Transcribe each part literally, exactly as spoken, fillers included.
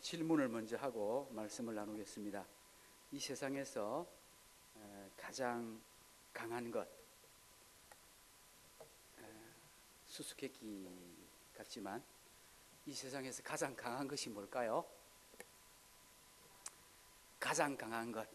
질문을 먼저 하고 말씀을 나누겠습니다. 이 세상에서 가장 강한 것, 수수께끼 같지만 이 세상에서 가장 강한 것이 뭘까요? 가장 강한 것,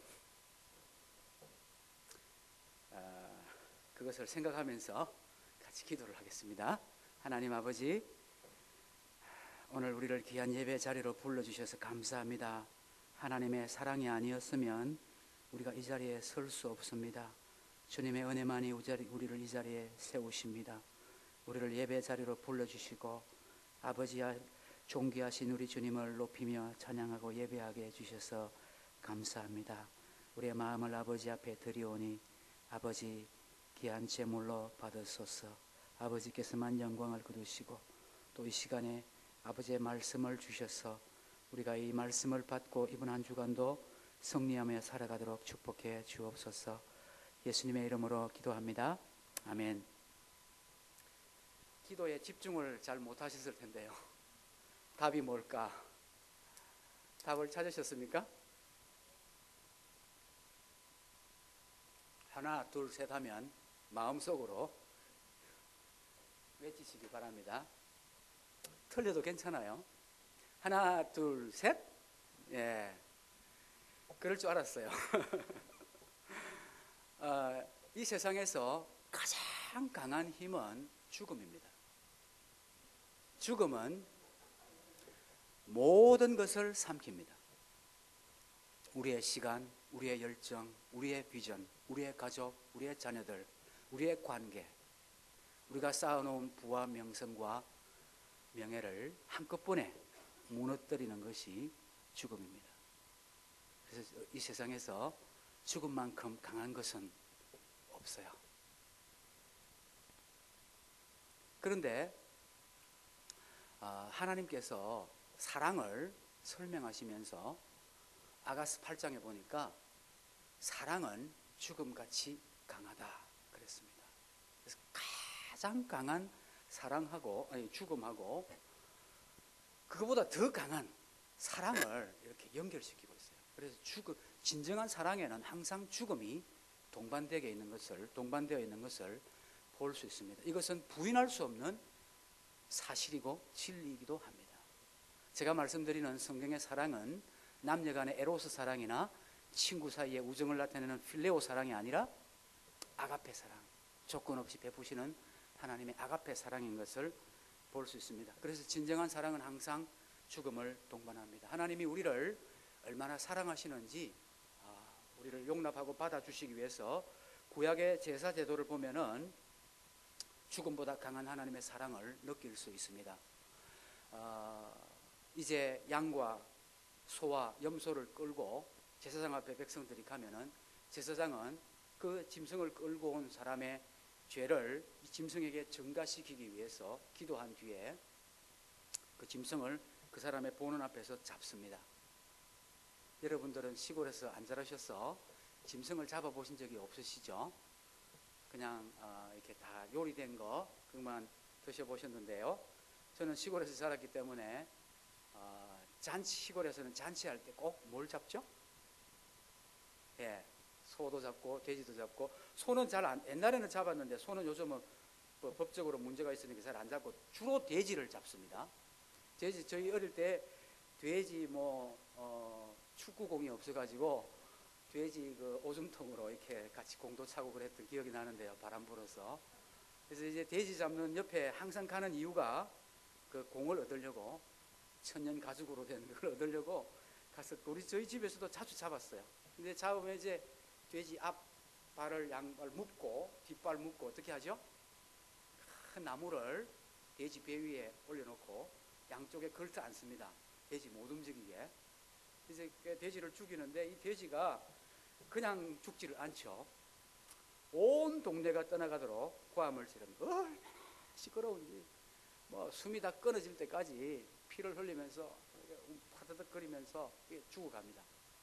그것을 생각하면서 같이 기도를 하겠습니다. 하나님 아버지, 오늘 우리를 귀한 예배 자리로 불러주셔서 감사합니다. 하나님의 사랑이 아니었으면 우리가 이 자리에 설 수 없습니다. 주님의 은혜만이 우리를 이 자리에 세우십니다. 우리를 예배 자리로 불러주시고 아버지와 존귀하신 우리 주님을 높이며 찬양하고 예배하게 해주셔서 감사합니다. 우리의 마음을 아버지 앞에 드리오니 아버지 귀한 제물로 받으소서. 아버지께서만 영광을 거두시고 또 이 시간에 아버지의 말씀을 주셔서 우리가 이 말씀을 받고 이번 한 주간도 승리하며 살아가도록 축복해 주옵소서. 예수님의 이름으로 기도합니다. 아멘. 기도에 집중을 잘 못하셨을 텐데요. 답이 뭘까? 답을 찾으셨습니까? 하나, 둘, 셋 하면 마음속으로 외치시기 바랍니다. 틀려도 괜찮아요. 하나, 둘, 셋. 예, 그럴 줄 알았어요. 어, 이 세상에서 가장 강한 힘은 죽음입니다. 죽음은 모든 것을 삼킵니다. 우리의 시간, 우리의 열정, 우리의 비전, 우리의 가족, 우리의 자녀들, 우리의 관계, 우리가 쌓아놓은 부와 명성과 명예를 한꺼번에 무너뜨리는 것이 죽음입니다. 그래서 이 세상에서 죽음만큼 강한 것은 없어요. 그런데 하나님께서 사랑을 설명하시면서 아가스 팔 장에 보니까 사랑은 죽음같이 강하다 그랬습니다. 그래서 가장 강한 사랑하고 아니 죽음하고 그거보다 더 강한 사랑을 이렇게 연결시키고 있어요. 그래서 죽음, 진정한 사랑에는 항상 죽음이 동반되어 있는 것을 동반되어 있는 것을 볼 수 있습니다. 이것은 부인할 수 없는 사실이고 진리이기도 합니다. 제가 말씀드리는 성경의 사랑은 남녀간의 에로스 사랑이나 친구 사이의 우정을 나타내는 필레오 사랑이 아니라 아가페 사랑, 조건 없이 베푸시는 하나님의 아가페 사랑인 것을 볼 수 있습니다. 그래서 진정한 사랑은 항상 죽음을 동반합니다. 하나님이 우리를 얼마나 사랑하시는지 우리를 용납하고 받아주시기 위해서 구약의 제사 제도를 보면은 죽음보다 강한 하나님의 사랑을 느낄 수 있습니다. 어, 이제 양과 소와 염소를 끌고 제사장 앞에 백성들이 가면은 제사장은 그 짐승을 끌고 온 사람의 죄를 이 짐승에게 전가시키기 위해서 기도한 뒤에 그 짐승을 그 사람의 보는 앞에서 잡습니다. 여러분들은 시골에서 안 자라셔서 짐승을 잡아보신 적이 없으시죠? 그냥 어, 이렇게 다 요리된 거 그만 드셔보셨는데요. 저는 시골에서 자랐기 때문에 어, 잔치 시골에서는 잔치할 때 꼭 뭘 잡죠? 예, 소도 잡고 돼지도 잡고 소는 잘 안, 옛날에는 잡았는데 소는 요즘은 뭐 법적으로 문제가 있으니까 잘 안 잡고 주로 돼지를 잡습니다. 돼지 저희 어릴 때 돼지 뭐 어, 축구공이 없어가지고 돼지 그 오줌통으로 이렇게 같이 공도 차고 그랬던 기억이 나는데요. 바람 불어서. 그래서 이제 돼지 잡는 옆에 항상 가는 이유가 그 공을 얻으려고 천년 가죽으로 된 걸 얻으려고 가서 우리 저희 집에서도 자주 잡았어요. 근데 잡으면 이제 돼지 앞 발을 양발 묶고 뒷발 묶고 어떻게 하죠? 큰 나무를 돼지 배 위에 올려놓고 양쪽에 걸터 앉습니다. 돼지 못 움직이게. 이제 돼지를 죽이는데 이 돼지가 그냥 죽지를 않죠. 온 동네가 떠나가도록 고함을 지릅니다. 얼마나 시끄러운지 뭐 숨이 다 끊어질 때까지 피를 흘리면서 파드득거리면서 죽어갑니다.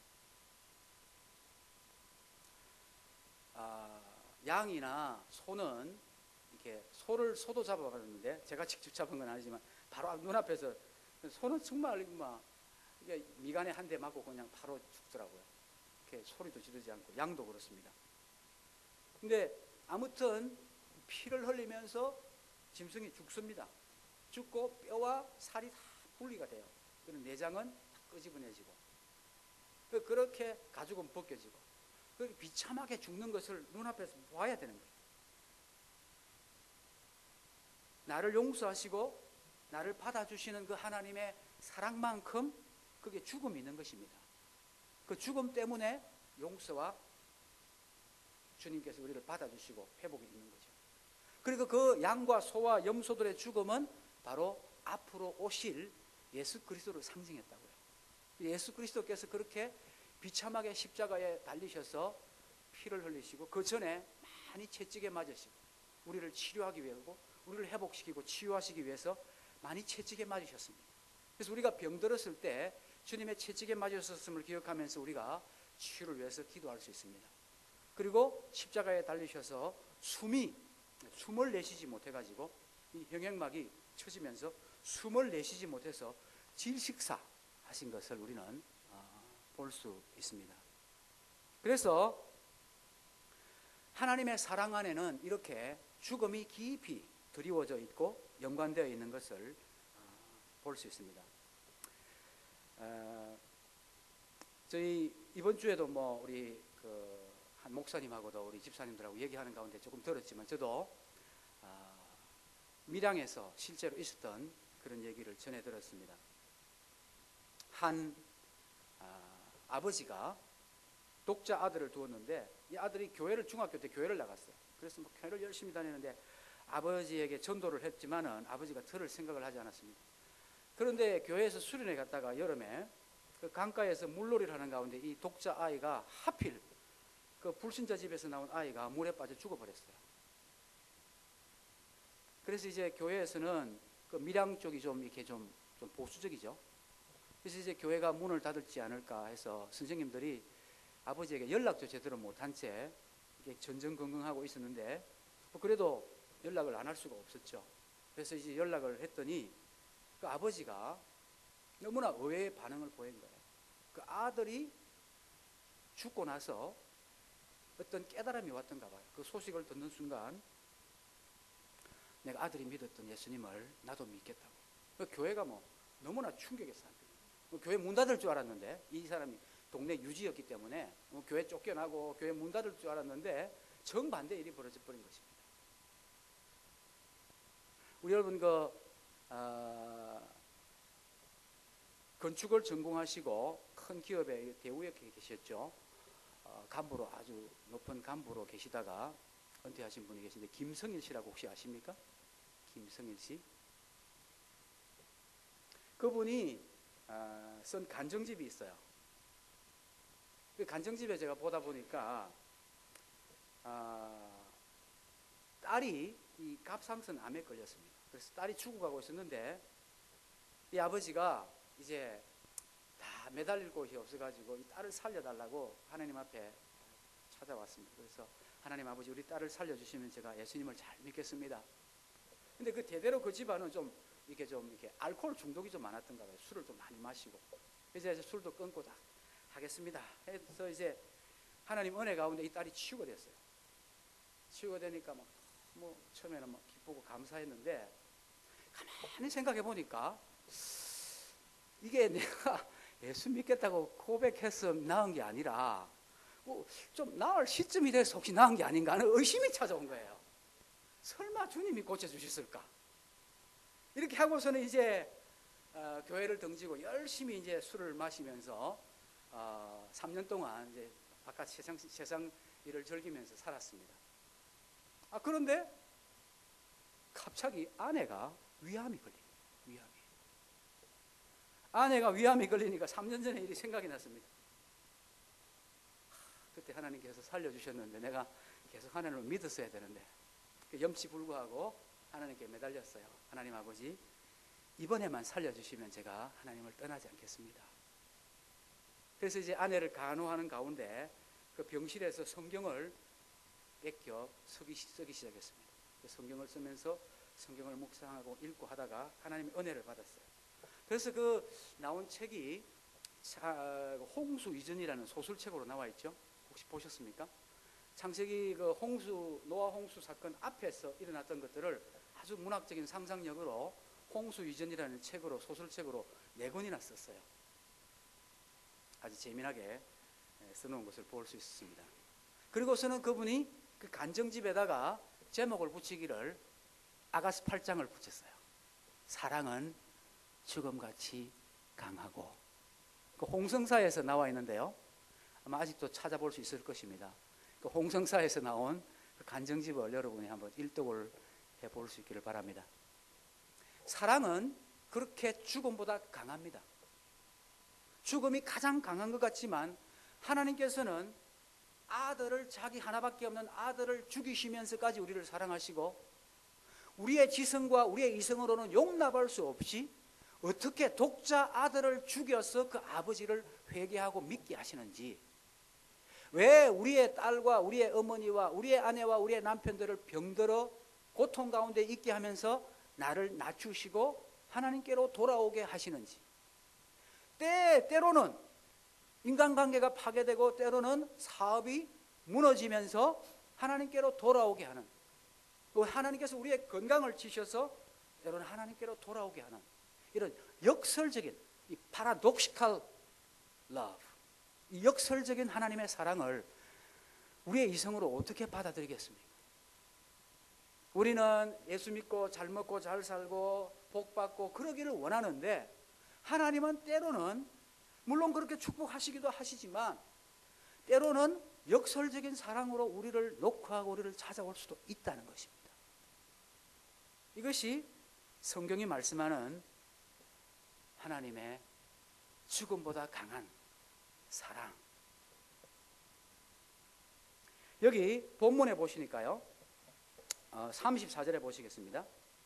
아, 양이나 소는 이렇게 소를 소도 잡아봤는데 제가 직접 잡은 건 아니지만 바로 눈앞에서 소는 정말 막 이게 미간에 한 대 맞고 그냥 바로 죽더라고요. 이렇게 소리도 지르지 않고. 양도 그렇습니다. 근데 아무튼 피를 흘리면서 짐승이 죽습니다. 죽고 뼈와 살이 다 분리가 돼요. 그런 내장은 다 끄집어내지고, 그렇게 가죽은 벗겨지고, 그렇게 비참하게 죽는 것을 눈앞에서 봐야 되는 거예요. 나를 용서하시고 나를 받아주시는 그 하나님의 사랑만큼 그게 죽음이 있는 것입니다. 그 죽음 때문에 용서와 주님께서 우리를 받아주시고 회복이 있는 거죠. 그리고 그 양과 소와 염소들의 죽음은 바로 앞으로 오실 예수 그리스도를 상징했다고요. 예수 그리스도께서 그렇게 비참하게 십자가에 달리셔서 피를 흘리시고 그 전에 많이 채찍에 맞으시고 우리를 치료하기 위하고 우리를 회복시키고 치유하시기 위해서 많이 채찍에 맞으셨습니다. 그래서 우리가 병들었을 때 주님의 채찍에 맞으셨음을 기억하면서 우리가 치유를 위해서 기도할 수 있습니다. 그리고 십자가에 달리셔서 숨이 숨을 내쉬지 못해가지고 이 형행막이 쳐지면서 숨을 내쉬지 못해서 질식사 하신 것을 우리는 볼 수 있습니다. 그래서 하나님의 사랑 안에는 이렇게 죽음이 깊이 드리워져 있고 연관되어 있는 것을 볼 수 있습니다. 어, 저희 이번 주에도 뭐 우리 그 한 목사님하고도 우리 집사님들하고 얘기하는 가운데 조금 들었지만 저도 어, 밀양에서 실제로 있었던 그런 얘기를 전해 들었습니다. 한 어, 아버지가 독자 아들을 두었는데 이 아들이 교회를 중학교 때 교회를 나갔어요. 그래서 뭐 교회를 열심히 다니는데 아버지에게 전도를 했지만은 아버지가 들을 생각을 하지 않았습니다. 그런데 교회에서 수련회 갔다가 여름에 그 강가에서 물놀이를 하는 가운데 이 독자 아이가 하필 그 불신자 집에서 나온 아이가 물에 빠져 죽어버렸어요. 그래서 이제 교회에서는 그 밀양 쪽이 좀 이렇게 좀, 좀 보수적이죠. 그래서 이제 교회가 문을 닫을지 않을까 해서 선생님들이 아버지에게 연락도 제대로 못한 채 이렇게 전전긍긍하고 있었는데 뭐 그래도 연락을 안 할 수가 없었죠. 그래서 이제 연락을 했더니 그 아버지가 너무나 의외의 반응을 보인 거예요. 그 아들이 죽고 나서 어떤 깨달음이 왔던가 봐요. 그 소식을 듣는 순간 내가 아들이 믿었던 예수님을 나도 믿겠다고. 그 교회가 뭐 너무나 충격했어요. 뭐 교회 문 닫을 줄 알았는데 이 사람이 동네 유지였기 때문에 뭐 교회 쫓겨나고 교회 문 닫을 줄 알았는데 정반대 일이 벌어져 버린 것입니다. 우리 여러분 그 어, 건축을 전공하시고 큰 기업의 대우에 계셨죠. 어, 간부로 아주 높은 간부로 계시다가 은퇴하신 분이 계신데 김성일 씨라고 혹시 아십니까? 김성일 씨. 그분이 어, 쓴 간정집이 있어요. 그 간정집에 제가 보다 보니까 어, 딸이 이 갑상선 암에 걸렸습니다. 그래서 딸이 죽어가고 있었는데 이 아버지가 이제 다 매달릴 곳이 없어가지고 이 딸을 살려달라고 하나님 앞에 찾아왔습니다. 그래서 하나님 아버지 우리 딸을 살려주시면 제가 예수님을 잘 믿겠습니다. 근데 그 대대로 그 집안은 좀 이렇게 좀 이렇게 알코올 중독이 좀 많았던가 봐요. 술을 좀 많이 마시고. 그래서 이제 술도 끊고 다 하겠습니다. 해서 이제 하나님 은혜 가운데 이 딸이 치유가 됐어요. 치유가 되니까 막 뭐 처음에는 막 기쁘고 감사했는데 가만히 생각해 보니까 이게 내가 예수 믿겠다고 고백해서 나은 게 아니라 뭐 좀 나을 시점이 돼서 혹시 나은 게 아닌가 하는 의심이 찾아온 거예요. 설마 주님이 고쳐주셨을까? 이렇게 하고서는 이제 어, 교회를 등지고 열심히 이제 술을 마시면서 어, 삼 년 동안 이제 바깥 세상, 세상 일을 즐기면서 살았습니다. 아, 그런데 갑자기 아내가 위암이 걸린 거예요. 위암이. 아내가 위암이 걸리니까 삼 년 전에 일이 생각이 났습니다. 그때 하나님께서 살려주셨는데 내가 계속 하나님을 믿었어야 되는데 염치불구하고 하나님께 매달렸어요. 하나님 아버지 이번에만 살려주시면 제가 하나님을 떠나지 않겠습니다. 그래서 이제 아내를 간호하는 가운데 그 병실에서 성경을 뺏겨 쓰기, 쓰기 시작했습니다. 성경을 쓰면서 성경을 묵상하고 읽고 하다가 하나님의 은혜를 받았어요. 그래서 그 나온 책이 홍수 이전이라는 소설책으로 나와 있죠. 혹시 보셨습니까? 창세기 그 홍수 노아 홍수 사건 앞에서 일어났던 것들을 아주 문학적인 상상력으로 홍수 이전이라는 책으로 소설책으로 네 권이나 썼어요. 아주 재미나게 써놓은 것을 볼 수 있습니다. 그리고서는 그분이 그 간정집에다가 제목을 붙이기를 아가스 팔 장을 붙였어요. 사랑은 죽음같이 강하고. 그 홍성사에서 나와 있는데요. 아마 아직도 찾아볼 수 있을 것입니다. 그 홍성사에서 나온 그 간정집을 여러분이 한번 일독을 해볼 수 있기를 바랍니다. 사랑은 그렇게 죽음보다 강합니다. 죽음이 가장 강한 것 같지만 하나님께서는 아들을, 자기 하나밖에 없는 아들을 죽이시면서까지 우리를 사랑하시고 우리의 지성과 우리의 이성으로는 용납할 수 없이 어떻게 독자 아들을 죽여서 그 아버지를 회개하고 믿게 하시는지, 왜 우리의 딸과 우리의 어머니와 우리의 아내와 우리의 남편들을 병들어 고통 가운데 있게 하면서 나를 낮추시고 하나님께로 돌아오게 하시는지, 때, 때로는 인간관계가 파괴되고 때로는 사업이 무너지면서 하나님께로 돌아오게 하는, 또 하나님께서 우리의 건강을 지셔서 때로는 하나님께로 돌아오게 하는 이런 역설적인 이 파라독시칼 러브, 이 역설적인 하나님의 사랑을 우리의 이성으로 어떻게 받아들이겠습니까? 우리는 예수 믿고 잘 먹고 잘 살고 복 받고 그러기를 원하는데 하나님은 때로는 물론 그렇게 축복하시기도 하시지만 때로는 역설적인 사랑으로 우리를 녹화하고 우리를 찾아올 수도 있다는 것입니다. 이것이 성경이 말씀하는 하나님의 죽음보다 강한 사랑. 여기 본문에 보시니까요, 어, 삼십사 절에 보시겠습니다.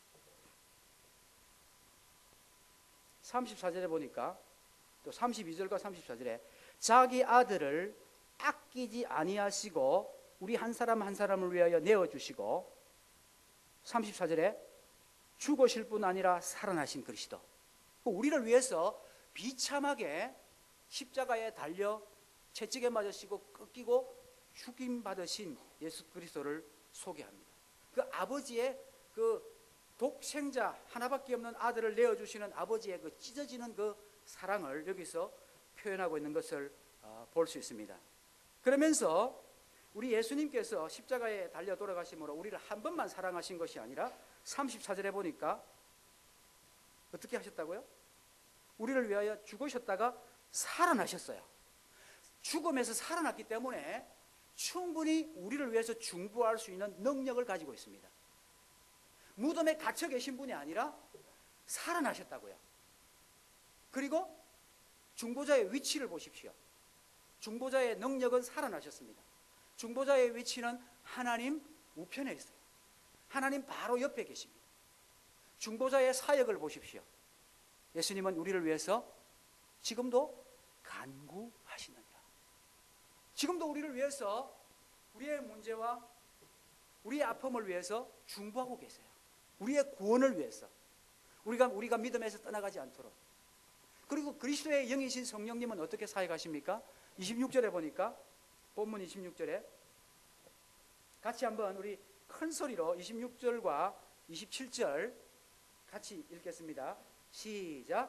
삼십사 절에 보니까 또 삼십이 절과 삼십사 절에 자기 아들을 아끼지 아니하시고 우리 한 사람 한 사람을 위하여 내어주시고, 삼십사 절에 죽으실 뿐 아니라 살아나신 그리스도, 우리를 위해서 비참하게 십자가에 달려 채찍에 맞으시고 꺾이고 죽임받으신 예수 그리스도를 소개합니다. 그 아버지의 그 독생자 하나밖에 없는 아들을 내어주시는 아버지의 그 찢어지는 그 사랑을 여기서 표현하고 있는 것을 볼 수 있습니다. 그러면서 우리 예수님께서 십자가에 달려 돌아가심으로 우리를 한 번만 사랑하신 것이 아니라 삼십사 절에 보니까 어떻게 하셨다고요? 우리를 위하여 죽으셨다가 살아나셨어요. 죽음에서 살아났기 때문에 충분히 우리를 위해서 중보할 수 있는 능력을 가지고 있습니다. 무덤에 갇혀 계신 분이 아니라 살아나셨다고요. 그리고 중보자의 위치를 보십시오. 중보자의 능력은 살아나셨습니다. 중보자의 위치는 하나님 우편에 있어요. 하나님 바로 옆에 계십니다. 중보자의 사역을 보십시오. 예수님은 우리를 위해서 지금도 간구하시느니라. 지금도 우리를 위해서 우리의 문제와 우리의 아픔을 위해서 중보하고 계세요. 우리의 구원을 위해서, 우리가 우리가 믿음에서 떠나가지 않도록. 그리고 그리스도의 영이신 성령님은 어떻게 사역하십니까? 이십육 절에 보니까, 본문 이십육 절에 같이 한번 우리 큰 소리로 이십육 절과 이십칠 절 같이 읽겠습니다. 시작.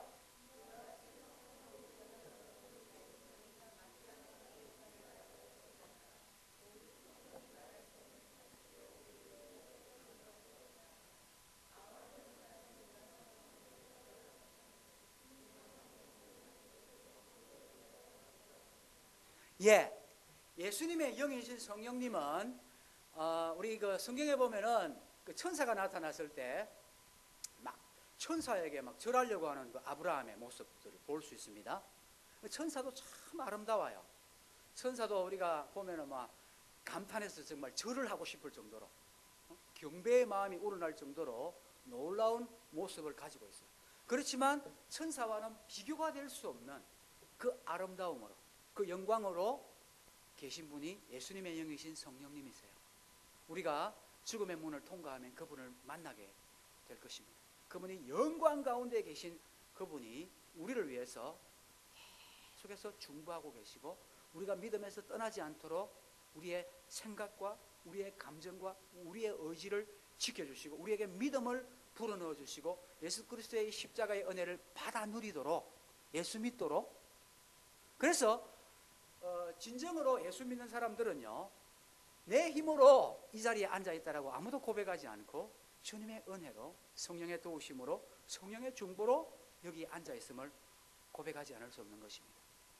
예, 예수님의 영이신 성령님은 어, 우리 그 성경에 보면은 그 천사가 나타났을 때 막 천사에게 막 절하려고 하는 그 아브라함의 모습들을 볼 수 있습니다. 천사도 참 아름다워요. 천사도 우리가 보면은 막 감탄해서 정말 절을 하고 싶을 정도로, 어? 경배의 마음이 우러날 정도로 놀라운 모습을 가지고 있어요. 그렇지만 천사와는 비교가 될 수 없는 그 아름다움으로, 그 영광으로 계신 분이 예수님의 영이신 성령님이세요. 우리가 죽음의 문을 통과하면 그분을 만나게 될 것입니다. 그분이 영광 가운데 계신 그분이 우리를 위해서 계속해서 중보하고 계시고 우리가 믿음에서 떠나지 않도록 우리의 생각과 우리의 감정과 우리의 의지를 지켜주시고 우리에게 믿음을 불어넣어 주시고 예수 그리스도의 십자가의 은혜를 받아 누리도록 예수 믿도록. 그래서 어, 진정으로 예수 믿는 사람들은요, 내 힘으로 이 자리에 앉아있다라고 아무도 고백하지 않고 주님의 은혜로, 성령의 도우심으로, 성령의 중보로 여기 앉아있음을 고백하지 않을 수 없는 것입니다.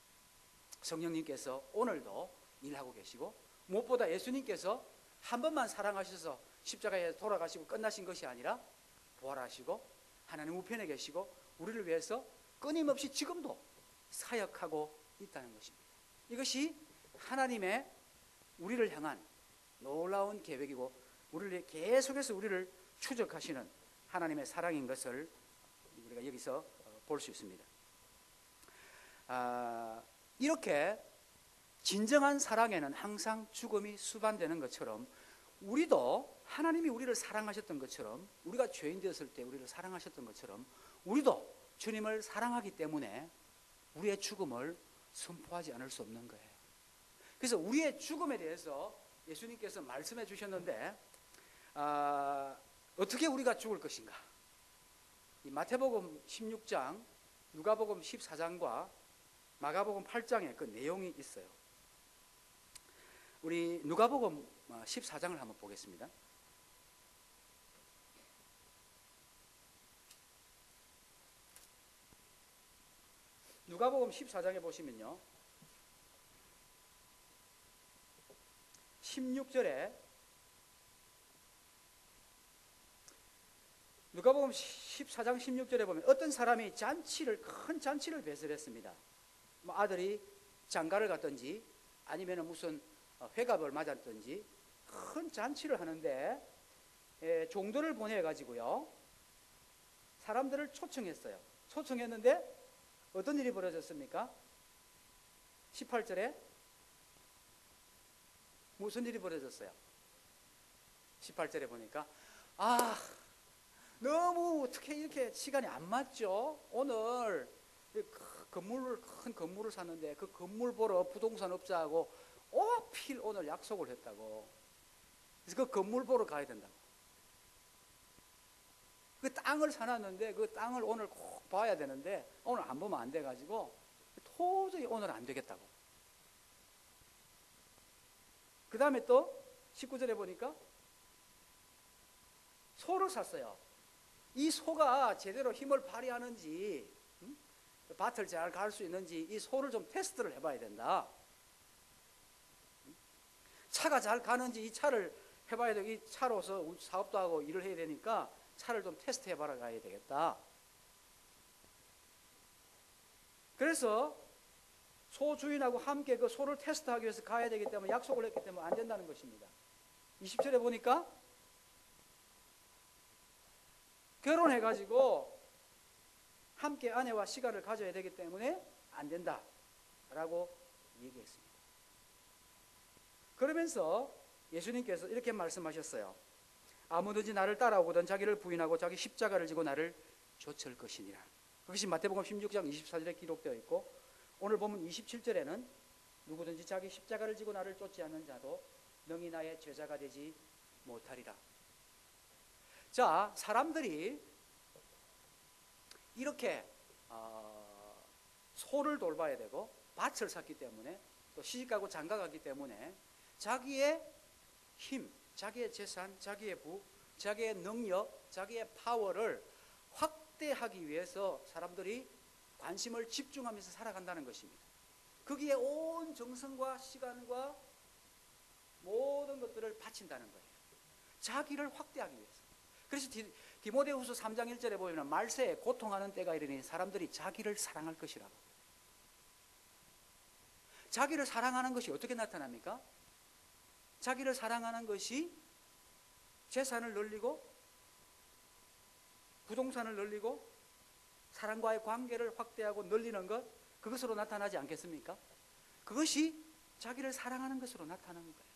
성령님께서 오늘도 일하고 계시고 무엇보다 예수님께서 한 번만 사랑하셔서 십자가에 돌아가시고 끝나신 것이 아니라 부활하시고 하나님 우편에 계시고 우리를 위해서 끊임없이 지금도 사역하고 있다는 것입니다. 이것이 하나님의 우리를 향한 놀라운 계획이고 우리를 계속해서 우리를 추적하시는 하나님의 사랑인 것을 우리가 여기서 볼 수 있습니다. 아, 이렇게 진정한 사랑에는 항상 죽음이 수반되는 것처럼 우리도 하나님이 우리를 사랑하셨던 것처럼 우리가 죄인 되었을 때 우리를 사랑하셨던 것처럼 우리도 주님을 사랑하기 때문에 우리의 죽음을 선포하지 않을 수 없는 거예요. 그래서 우리의 죽음에 대해서 예수님께서 말씀해 주셨는데 아, 어떻게 우리가 죽을 것인가? 이 마태복음 십육 장, 누가복음 십사 장과 마가복음 팔 장에 그 내용이 있어요. 우리 누가복음 십사 장을 한번 보겠습니다. 누가복음 십사 장에 보시면요, 십육 절에 누가복음 십사 장 십육 절에 보면 어떤 사람이 잔치를 큰 잔치를 배설했습니다. 뭐 아들이 장가를 갔든지 아니면 무슨 회갑을 맞았든지 큰 잔치를 하는데 에, 종들을 보내 가지고요 사람들을 초청했어요. 초청했는데 어떤 일이 벌어졌습니까? 십팔 절에 무슨 일이 벌어졌어요? 십팔 절에 보니까 아 너무 어떻게 이렇게 시간이 안 맞죠? 오늘 건물을 큰 건물을 샀는데 그 건물 보러 부동산 업자하고 오필 오늘 약속을 했다고. 그래서 그 건물 보러 가야 된다고. 그 땅을 사놨는데 그 땅을 오늘 꼭 봐야 되는데 오늘 안 보면 안 돼가지고 도저히 오늘 안 되겠다고. 그 다음에 또 십구 절에 보니까 소를 샀어요. 이 소가 제대로 힘을 발휘하는지 응? 밭을 잘 갈 수 있는지 이 소를 좀 테스트를 해봐야 된다. 차가 잘 가는지 이 차를 해봐야 되고 이 차로서 사업도 하고 일을 해야 되니까 차를 좀 테스트 해봐라 가야 되겠다. 그래서 소 주인하고 함께 그 소를 테스트하기 위해서 가야 되기 때문에 약속을 했기 때문에 안 된다는 것입니다. 이십 절에 보니까 결혼해가지고 함께 아내와 시간을 가져야 되기 때문에 안 된다라고 얘기했습니다. 그러면서 예수님께서 이렇게 말씀하셨어요. 아무든지 나를 따라오거든 자기를 부인하고 자기 십자가를 지고 나를 좇을 것이니라. 그것이 마태복음 십육 장 이십사 절에 기록되어 있고 오늘 보면 이십칠 절에는 누구든지 자기 십자가를 지고 나를 쫓지 않는 자도 능히 나의 제자가 되지 못하리라. 자, 사람들이 이렇게 어, 소를 돌봐야 되고 밭을 샀기 때문에 또 시집가고 장가가기 때문에 자기의 힘, 자기의 재산, 자기의 부, 자기의 능력, 자기의 파워를 확대하기 위해서 사람들이 관심을 집중하면서 살아간다는 것입니다. 거기에 온 정성과 시간과 모든 것들을 바친다는 거예요. 자기를 확대하기 위해서. 그래서 디, 디모데후서 삼 장 일 절에 보면 말세에 고통하는 때가 이르니 사람들이 자기를 사랑할 것이라고. 자기를 사랑하는 것이 어떻게 나타납니까? 자기를 사랑하는 것이 재산을 늘리고 부동산을 늘리고 사람과의 관계를 확대하고 늘리는 것, 그것으로 나타나지 않겠습니까? 그것이 자기를 사랑하는 것으로 나타나는 거예요.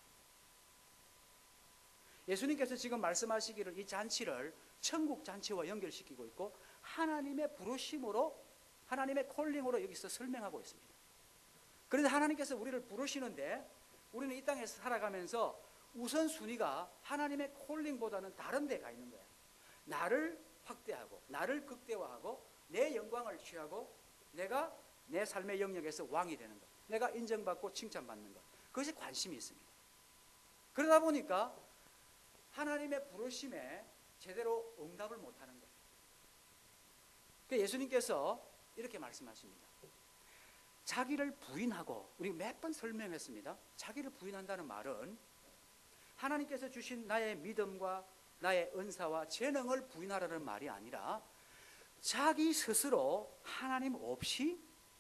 예수님께서 지금 말씀하시기를 이 잔치를 천국 잔치와 연결시키고 있고 하나님의 부르심으로 하나님의 콜링으로 여기서 설명하고 있습니다. 그런데 하나님께서 우리를 부르시는데 우리는 이 땅에서 살아가면서 우선순위가 하나님의 콜링보다는 다른 데가 있는 거예요. 나를 확대하고 나를 극대화하고 내 영광을 취하고 내가 내 삶의 영역에서 왕이 되는 것, 내가 인정받고 칭찬받는 것, 그것에 관심이 있습니다. 그러다 보니까 하나님의 부르심에 제대로 응답을 못하는 거예요. 그러니까 예수님께서 이렇게 말씀하십니다. 자기를 부인하고, 우리 몇 번 설명했습니다. 자기를 부인한다는 말은 하나님께서 주신 나의 믿음과 나의 은사와 재능을 부인하라는 말이 아니라 자기 스스로 하나님 없이,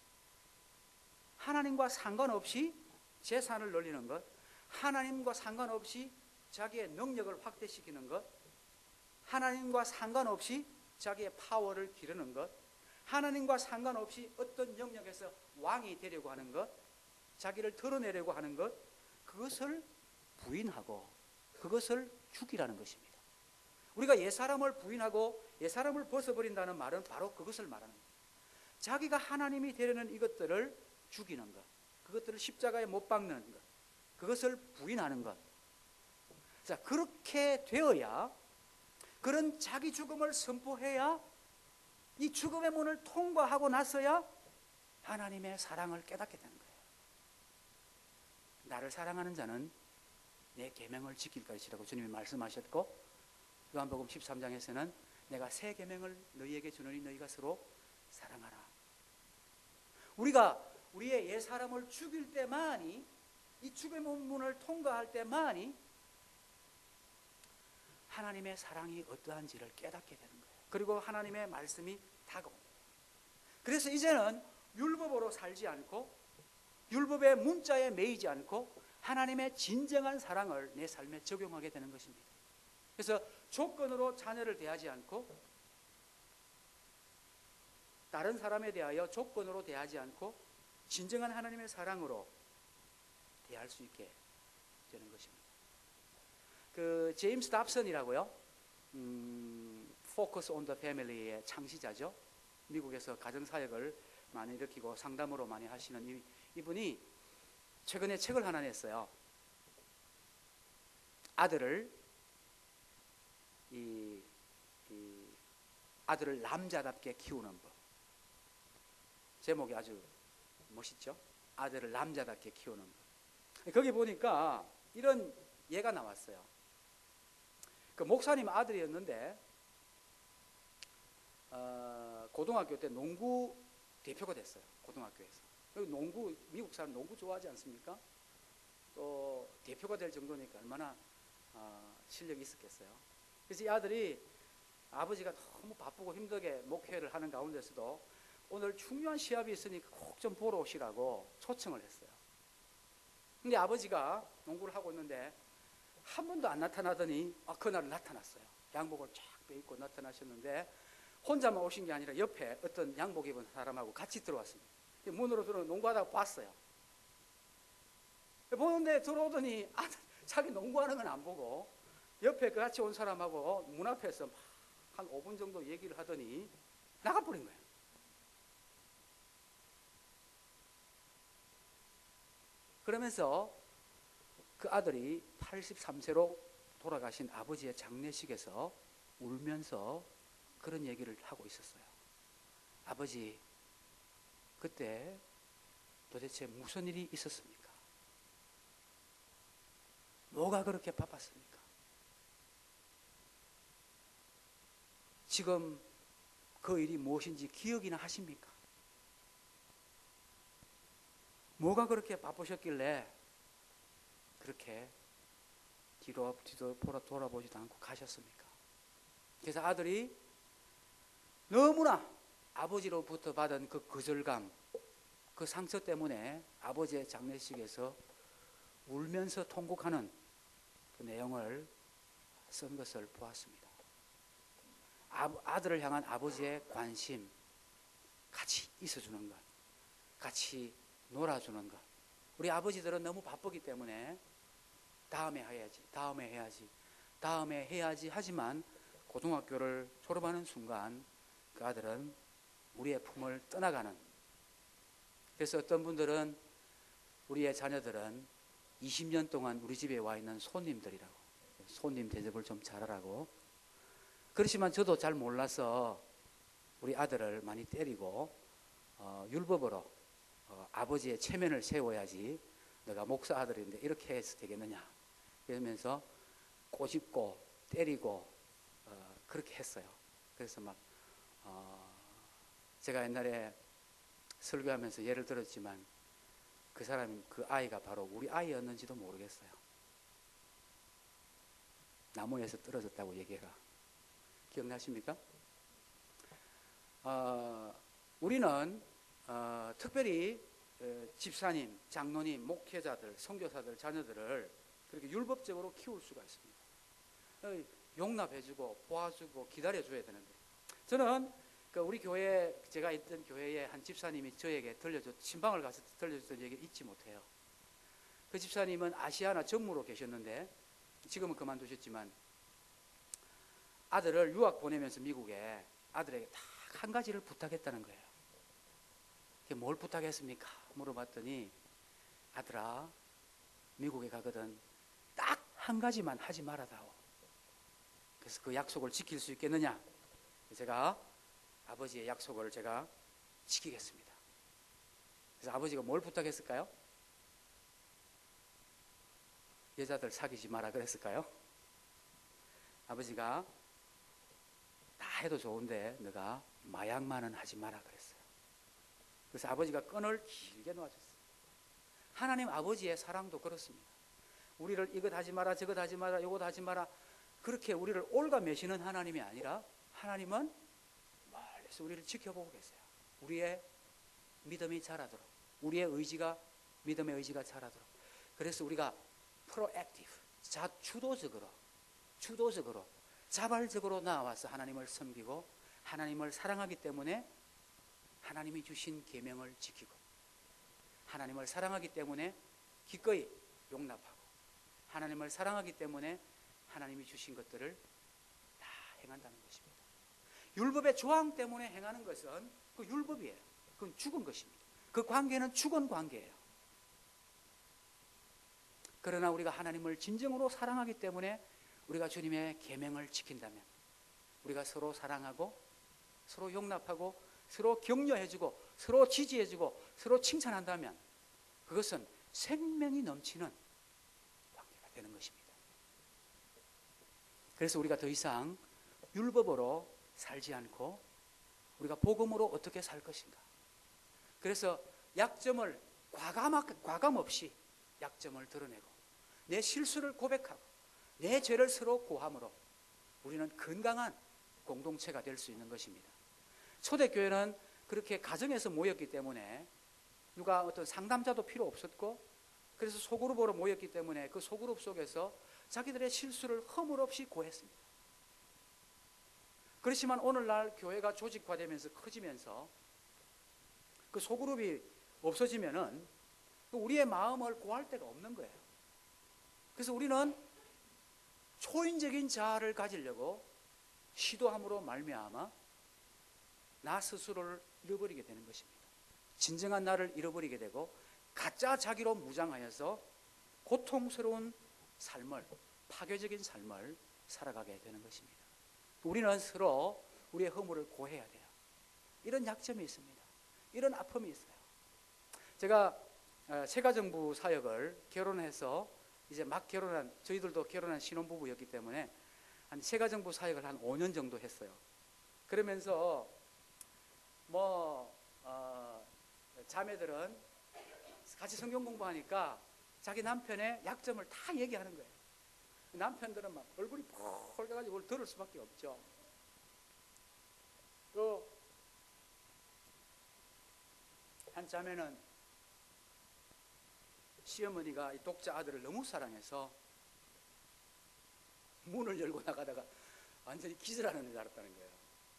하나님과 상관없이 재산을 늘리는 것, 하나님과 상관없이 자기의 능력을 확대시키는 것, 하나님과 상관없이 자기의 파워를 기르는 것, 하나님과 상관없이 어떤 영역에서 왕이 되려고 하는 것, 자기를 드러내려고 하는 것, 그것을 부인하고 그것을 죽이라는 것입니다. 우리가 옛사람을 부인하고 옛사람을 벗어버린다는 말은 바로 그것을 말하는 거예요. 자기가 하나님이 되려는 이것들을 죽이는 것, 그것들을 십자가에 못 박는 것, 그것을 부인하는 것. 자, 그렇게 되어야, 그런 자기 죽음을 선포해야, 이 죽음의 문을 통과하고 나서야 하나님의 사랑을 깨닫게 되는 거예요. 나를 사랑하는 자는 내 계명을 지킬 것이라고 주님이 말씀하셨고, 요한복음 십삼 장에서는 내가 새 계명을 너희에게 주노니 너희가 서로 사랑하라. 우리가 우리의 옛 사람을 죽일 때만이, 이 죽음의 문을 통과할 때만이 하나님의 사랑이 어떠한지를 깨닫게 되는 거예요. 그리고 하나님의 말씀이 다가옵니다. 그래서 이제는 율법으로 살지 않고 율법의 문자에 매이지 않고 하나님의 진정한 사랑을 내 삶에 적용하게 되는 것입니다. 그래서 조건으로 자녀를 대하지 않고, 다른 사람에 대하여 조건으로 대하지 않고 진정한 하나님의 사랑으로 대할 수 있게 되는 것입니다. 그 제임스 답슨이라고요, 음, Focus on the Family의 창시자죠. 미국에서 가정사역을 많이 일으키고 상담으로 많이 하시는 이, 이분이 최근에 책을 하나 냈어요. 아들을 이, 이 아들을 남자답게 키우는 법. 제목이 아주 멋있죠? 아들을 남자답게 키우는 법. 거기 보니까 이런 예가 나왔어요. 그 목사님 아들이었는데 어, 고등학교 때 농구 대표가 됐어요. 고등학교에서. 농구, 미국 사람 농구 좋아하지 않습니까? 또 대표가 될 정도니까 얼마나 어, 실력이 있었겠어요. 그래서 이 아들이 아버지가 너무 바쁘고 힘들게 목회를 하는 가운데서도 오늘 중요한 시합이 있으니까 꼭 좀 보러 오시라고 초청을 했어요. 근데 아버지가 농구를 하고 있는데 한 번도 안 나타나더니 아, 그날 나타났어요. 양복을 쫙 빼입고 나타나셨는데 혼자만 오신 게 아니라 옆에 어떤 양복 입은 사람하고 같이 들어왔습니다. 문으로 들어 농구하다가 봤어요. 보는데 들어오더니 아들, 자기 농구하는 건 안 보고 옆에 같이 온 사람하고 문 앞에서 막 한 오 분 정도 얘기를 하더니 나가버린 거예요. 그러면서 그 아들이 팔십삼 세로 돌아가신 아버지의 장례식에서 울면서 그런 얘기를 하고 있었어요. 아버지, 그때 도대체 무슨 일이 있었습니까? 뭐가 그렇게 바빴습니까? 지금 그 일이 무엇인지 기억이나 하십니까? 뭐가 그렇게 바쁘셨길래 그렇게 뒤로 뒤로 돌아보지도 않고 가셨습니까? 그래서 아들이 너무나 아버지로부터 받은 그 거절감, 그 상처 때문에 아버지의 장례식에서 울면서 통곡하는 그 내용을 쓴 것을 보았습니다. 아들을 향한 아버지의 관심, 같이 있어주는 것, 같이 놀아주는 것. 우리 아버지들은 너무 바쁘기 때문에 다음에 해야지, 다음에 해야지, 다음에 해야지 하지만 고등학교를 졸업하는 순간 그 아들은 우리의 품을 떠나가는. 그래서 어떤 분들은 우리의 자녀들은 이십 년 동안 우리 집에 와 있는 손님들이라고. 손님 대접을 좀 잘하라고. 그렇지만 저도 잘 몰라서 우리 아들을 많이 때리고 어, 율법으로 어, 아버지의 체면을 세워야지 너가 목사 아들인데 이렇게 해서 되겠느냐 이러면서 꼬집고 때리고 어, 그렇게 했어요. 그래서 막 어, 제가 옛날에 설교하면서 예를 들었지만 그 사람이 그 아이가 바로 우리 아이였는지도 모르겠어요. 나무에서 떨어졌다고 얘기해라. 기억나십니까? 어, 우리는 어, 특별히 어, 집사님, 장로님, 목회자들, 선교사들, 자녀들을 그렇게 율법적으로 키울 수가 있습니다. 어, 용납해주고 도와주고 기다려줘야 되는데 저는 그 우리 교회 제가 있던 교회에 한 집사님이 저에게 들려줬 신방을 가서 들려줬던 얘기를 잊지 못해요. 그 집사님은 아시아나 전무로 계셨는데 지금은 그만두셨지만 아들을 유학 보내면서 미국에 아들에게 딱 한 가지를 부탁했다는 거예요. 그게 뭘 부탁했습니까? 물어봤더니 아들아 미국에 가거든 딱 한 가지만 하지 말아다오. 그래서 그 약속을 지킬 수 있겠느냐? 제가 아버지의 약속을 제가 지키겠습니다. 그래서 아버지가 뭘 부탁했을까요? 여자들 사귀지 마라 그랬을까요? 아버지가 다 해도 좋은데 너가 마약만은 하지 마라 그랬어요. 그래서 아버지가 끈을 길게 놓아줬어요. 하나님 아버지의 사랑도 그렇습니다. 우리를 이것 하지 마라 저것 하지 마라 이것 하지 마라 그렇게 우리를 올가매시는 하나님이 아니라 하나님은 멀리서 우리를 지켜보고 계세요. 우리의 믿음이 자라도록 우리의 의지가 믿음의 의지가 자라도록. 그래서 우리가 프로액티브 자주도적으로 주도적으로 자발적으로 나와서 하나님을 섬기고 하나님을 사랑하기 때문에 하나님이 주신 계명을 지키고 하나님을 사랑하기 때문에 기꺼이 용납하고 하나님을 사랑하기 때문에 하나님이 주신 것들을 다 행한다는 것입니다. 율법의 조항 때문에 행하는 것은 그 율법이에요. 그건 죽은 것입니다. 그 관계는 죽은 관계예요. 그러나 우리가 하나님을 진정으로 사랑하기 때문에 우리가 주님의 계명을 지킨다면 우리가 서로 사랑하고 서로 용납하고 서로 격려해주고 서로 지지해주고 서로 칭찬한다면 그것은 생명이 넘치는 관계가 되는 것입니다. 그래서 우리가 더 이상 율법으로 살지 않고 우리가 복음으로 어떻게 살 것인가. 그래서 약점을 과감, 과감 없이 약점을 드러내고 내 실수를 고백하고 내 죄를 서로 고함으로 우리는 건강한 공동체가 될 수 있는 것입니다. 초대교회는 그렇게 가정에서 모였기 때문에 누가 어떤 상담자도 필요 없었고 그래서 소그룹으로 모였기 때문에 그 소그룹 속에서 자기들의 실수를 허물없이 고했습니다. 그렇지만 오늘날 교회가 조직화되면서 커지면서 그 소그룹이 없어지면은 우리의 마음을 고할 데가 없는 거예요. 그래서 우리는 초인적인 자아를 가지려고 시도함으로 말미암아 나 스스로를 잃어버리게 되는 것입니다. 진정한 나를 잃어버리게 되고 가짜 자기로 무장하여서 고통스러운 삶을 파괴적인 삶을 살아가게 되는 것입니다. 우리는 서로 우리의 허물을 고해야 돼요. 이런 약점이 있습니다. 이런 아픔이 있어요. 제가 세가정부 사역을 결혼해서 이제 막 결혼한 저희들도 결혼한 신혼부부였기 때문에 한 세가정부 사역을 한 오 년 정도 했어요. 그러면서 뭐 어, 자매들은 같이 성경 공부하니까 자기 남편의 약점을 다 얘기하는 거예요. 남편들은 막 얼굴이 펄개가지고 그걸 들을 수밖에 없죠. 또 한 자매는 시어머니가 이 독자 아들을 너무 사랑해서 문을 열고 나가다가 완전히 기절하는 줄 알았다는 거예요.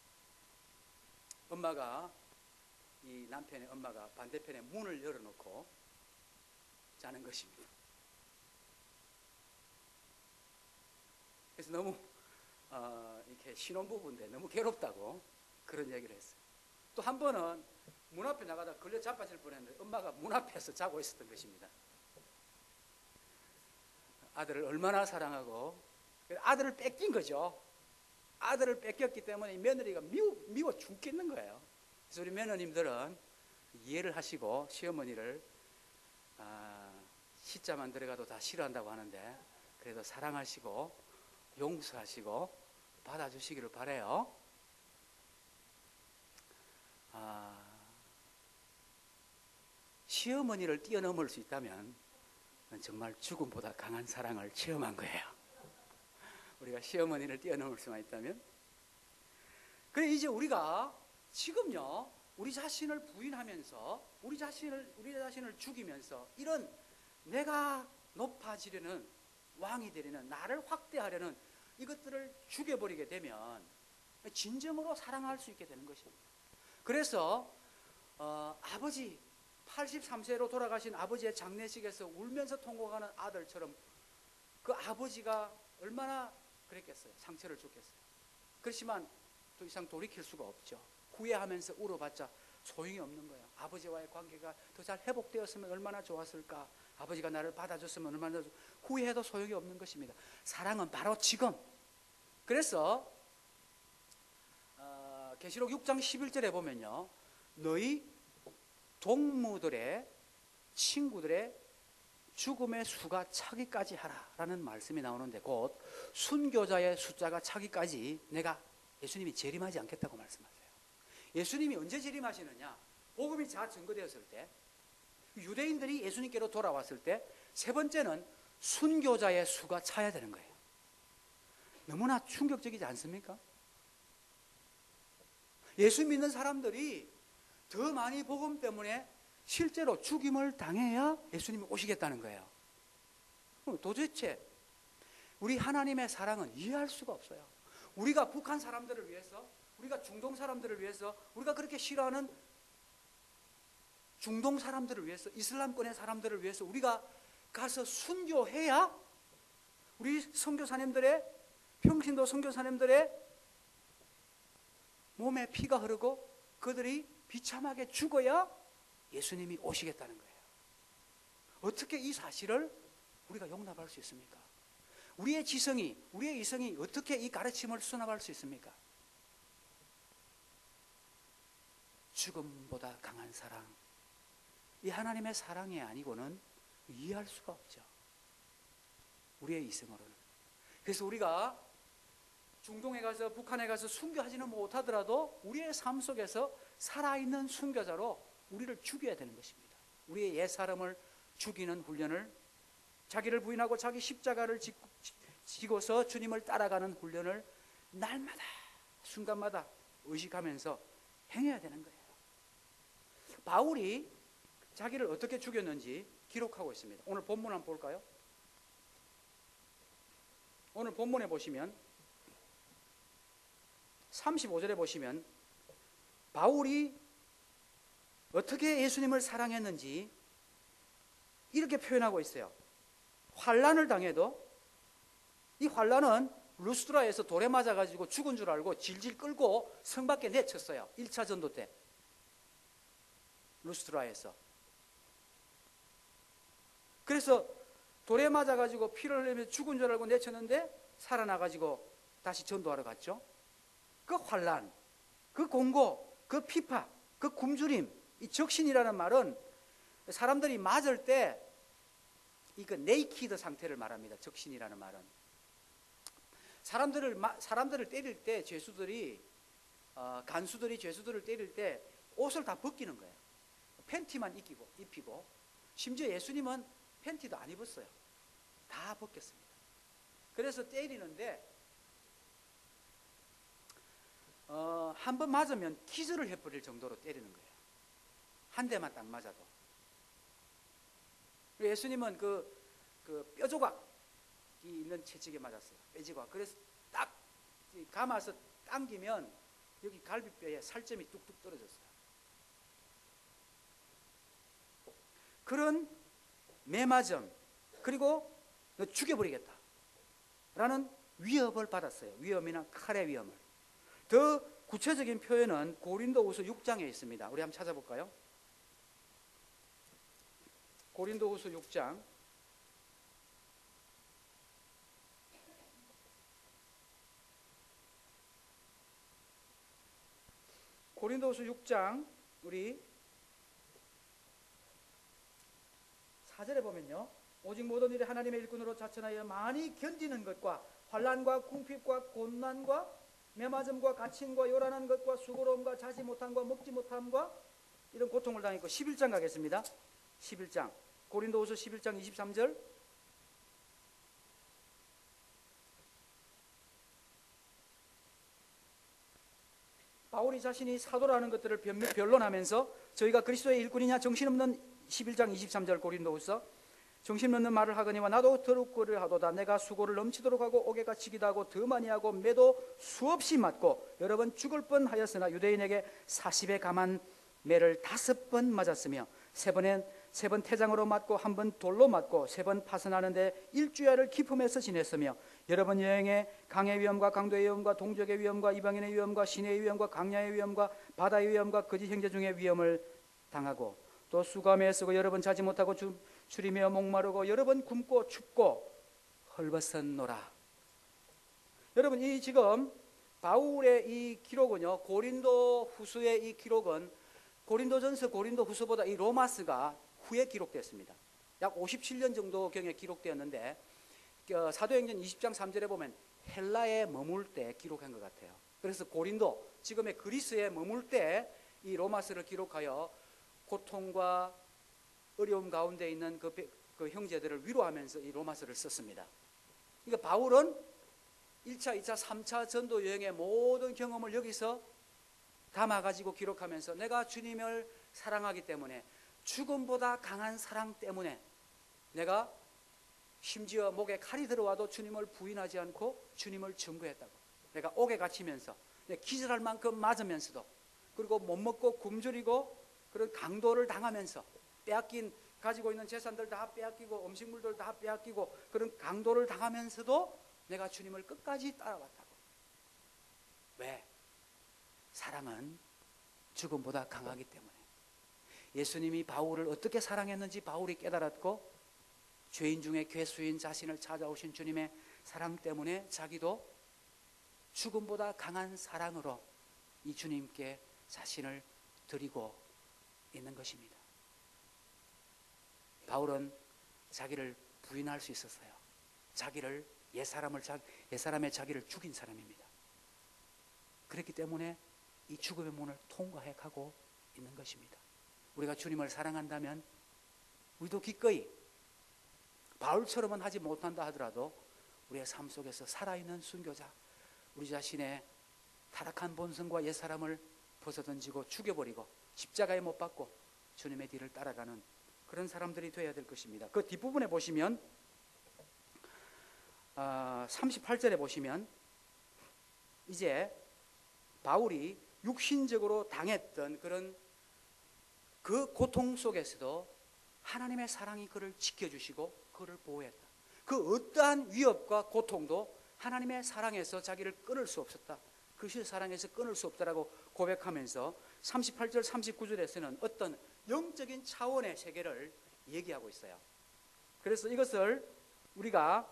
엄마가 이 남편의 엄마가 반대편에 문을 열어놓고 자는 것입니다. 그래서 너무 어, 이렇게 신혼부부인데 너무 괴롭다고 그런 얘기를 했어요. 또 한 번은 문 앞에 나가다 걸려 자빠질 뻔했는데 엄마가 문 앞에서 자고 있었던 것입니다. 아들을 얼마나 사랑하고 아들을 뺏긴 거죠. 아들을 뺏겼기 때문에 며느리가 미워, 미워 죽겠는 거예요. 그래서 우리 며느님들은 이해를 하시고 시어머니를 아, 시자만 들어가도 다 싫어한다고 하는데 그래도 사랑하시고 용서하시고 받아주시기를 바라요. 아, 시어머니를 뛰어넘을 수 있다면 정말 죽음보다 강한 사랑을 체험한 거예요. 우리가 시어머니를 뛰어넘을 수만 있다면. 그래 이제 우리가 지금요 우리 자신을 부인하면서 우리 자신을 우리 자신을 죽이면서 이런 내가 높아지려는 왕이 되려는 나를 확대하려는 이것들을 죽여버리게 되면 진정으로 사랑할 수 있게 되는 것입니다. 그래서 어, 아버지 팔십삼 세로 돌아가신 아버지의 장례식에서 울면서 통곡하는 아들처럼 그 아버지가 얼마나 그랬겠어요. 상처를 줬겠어요. 그렇지만 더 이상 돌이킬 수가 없죠. 후회하면서 울어봤자 소용이 없는 거예요. 아버지와의 관계가 더 잘 회복되었으면 얼마나 좋았을까. 아버지가 나를 받아줬으면 얼마나 좋... 후회해도 소용이 없는 것입니다. 사랑은 바로 지금. 그래서 어, 계시록 육 장 십일 절에 보면요, 너희 동무들의 친구들의 죽음의 수가 차기까지 하라 라는 말씀이 나오는데 곧 순교자의 숫자가 차기까지 내가 예수님이 재림하지 않겠다고 말씀하세요. 예수님이 언제 재림하시느냐? 복음이 다 증거되었을 때, 유대인들이 예수님께로 돌아왔을 때, 세 번째는 순교자의 수가 차야 되는 거예요. 너무나 충격적이지 않습니까? 예수 믿는 사람들이 더 많이 복음 때문에 실제로 죽임을 당해야 예수님이 오시겠다는 거예요. 도대체 우리 하나님의 사랑은 이해할 수가 없어요. 우리가 북한 사람들을 위해서, 우리가 중동 사람들을 위해서, 우리가 그렇게 싫어하는 중동 사람들을 위해서, 이슬람권의 사람들을 위해서 우리가 가서 순교해야 우리 선교사님들의, 평신도 선교사님들의 몸에 피가 흐르고 그들이 비참하게 죽어야 예수님이 오시겠다는 거예요. 어떻게 이 사실을 우리가 용납할 수 있습니까? 우리의 지성이, 우리의 이성이 어떻게 이 가르침을 수납할 수 있습니까? 죽음보다 강한 사랑, 이 하나님의 사랑이 아니고는 이해할 수가 없죠. 우리의 이성으로는. 그래서 우리가 중동에 가서, 북한에 가서 순교하지는 못하더라도 우리의 삶 속에서 살아있는 순교자로 우리를 죽여야 되는 것입니다. 우리의 옛사람을 죽이는 훈련을, 자기를 부인하고 자기 십자가를 지고서 주님을 따라가는 훈련을 날마다 순간마다 의식하면서 행해야 되는 거예요. 바울이 자기를 어떻게 죽였는지 기록하고 있습니다. 오늘 본문 한번 볼까요? 오늘 본문에 보시면 삼십오 절에 보시면 바울이 어떻게 예수님을 사랑했는지 이렇게 표현하고 있어요. 환난을 당해도, 이 환난은 루스드라에서 돌에 맞아가지고 죽은 줄 알고 질질 끌고 성 밖에 내쳤어요. 일 차 전도 때 루스드라에서. 그래서 돌에 맞아가지고 피를 흘리면서 죽은 줄 알고 내쳤는데 살아나가지고 다시 전도하러 갔죠. 그 환난, 그 공고, 그 피파, 그 굶주림, 이 적신이라는 말은 사람들이 맞을 때 이거 네이키드 상태를 말합니다. 적신이라는 말은 사람들을 사람들을 때릴 때 죄수들이 어, 간수들이 죄수들을 때릴 때 옷을 다 벗기는 거예요. 팬티만 입히고 입히고 심지어 예수님은 팬티도 안 입었어요. 다 벗겼습니다. 그래서 때리는데 어, 한 번 맞으면 기절을 해버릴 정도로 때리는 거예요. 한 대만 딱 맞아도. 예수님은 그, 그 뼈조각이 있는 채찍에 맞았어요. 뼈조각. 그래서 딱 감아서 당기면 여기 갈비뼈에 살점이 뚝뚝 떨어졌어요. 그런 매맞음, 그리고 너 죽여버리겠다 라는 위협을 받았어요. 위험이나 칼의 위험을. 더 구체적인 표현은 고린도후서 육 장에 있습니다. 우리 한번 찾아볼까요? 고린도후서 육 장 고린도후서 육 장 우리 사 절에 보면요, 오직 모든 일에 하나님의 일꾼으로 자천하여 많이 견디는 것과 환난과 궁핍과 곤난과 매맞음과 갇힘과 요란한 것과 수고로움과 자지 못함과 먹지 못함과 이런 고통을 당했고, 십일 장 가겠습니다. 십일 장 고린도후서 십일 장 이십삼 절, 바울이 자신이 사도라는 것들을 변론하면서 저희가 그리스도의 일꾼이냐 정신없는, 십일 장 이십삼 절 고린도후서, 정신없는 말을 하거니와 나도 더럽고를 하도다. 내가 수고를 넘치도록 하고 옥에 갇히기도 하고 더 많이 하고 매도 수없이 맞고 여러 번 죽을 뻔하였으나 유대인에게 사십에 감한 매를 다섯 번 맞았으며 세 번엔 세 번 태장으로 맞고 한 번 돌로 맞고 세 번 파선하는데 일주야를 기품에서 지냈으며 여러 번 여행에 강의 위험과 강도의 위험과 동족의 위험과 이방인의 위험과 시내의 위험과 강야의 위험과 바다의 위험과 거짓 형제 중의 위험을 당하고 또 수감에 쓰고 여러 번 자지 못하고 주, 추리며 목마르고 여러 번 굶고 춥고 헐벗었노라. 여러분, 이 지금 바울의 이 기록은요, 고린도 후서의 이 기록은 고린도전서 고린도 후서보다 이 로마서가 후에 기록됐습니다. 약 오십칠 년 정도경에 기록되었는데 사도행전 이십 장 삼 절에 보면 헬라에 머물 때 기록한 것 같아요. 그래서 고린도, 지금의 그리스에 머물 때 이 로마서를 기록하여 고통과 어려움 가운데 있는 그, 그 형제들을 위로하면서 이 로마서를 썼습니다. 그러니까 바울은 일 차, 이 차, 삼 차 전도 여행의 모든 경험을 여기서 담아가지고 기록하면서 내가 주님을 사랑하기 때문에, 죽음보다 강한 사랑 때문에 내가 심지어 목에 칼이 들어와도 주님을 부인하지 않고 주님을 증거했다고. 내가 옥에 갇히면서 기절할 만큼 맞으면서도, 그리고 못 먹고 굶주리고 그런 강도를 당하면서 빼앗긴 가지고 있는 재산들 다 빼앗기고 음식물들 다 빼앗기고 그런 강도를 당하면서도 내가 주님을 끝까지 따라왔다고. 왜? 사랑은 죽음보다 강하기 때문에. 예수님이 바울을 어떻게 사랑했는지 바울이 깨달았고, 죄인 중에 괴수인 자신을 찾아오신 주님의 사랑 때문에 자기도 죽음보다 강한 사랑으로 이 주님께 자신을 드리고 있는 것입니다. 바울은 자기를 부인할 수 있었어요. 자기를, 옛사람을, 옛사람의 자기를 죽인 사람입니다. 그렇기 때문에 이 죽음의 문을 통과해 가고 있는 것입니다. 우리가 주님을 사랑한다면 우리도 기꺼이, 바울처럼은 하지 못한다 하더라도 우리의 삶 속에서 살아있는 순교자, 우리 자신의 타락한 본성과 옛사람을 벗어던지고 죽여버리고 십자가에 못 박고 주님의 뒤를 따라가는 그런 사람들이 되어야 될 것입니다. 그 뒷부분에 보시면 어, 삼십팔 절에 보시면 이제 바울이 육신적으로 당했던 그런 그 고통 속에서도 하나님의 사랑이 그를 지켜주시고 그를 보호했다. 그 어떠한 위협과 고통도 하나님의 사랑에서 자기를 끊을 수 없었다. 그리스도의 사랑에서 끊을 수 없다라고 고백하면서 삼십팔 절 삼십구 절에서는 어떤 영적인 차원의 세계를 얘기하고 있어요. 그래서 이것을 우리가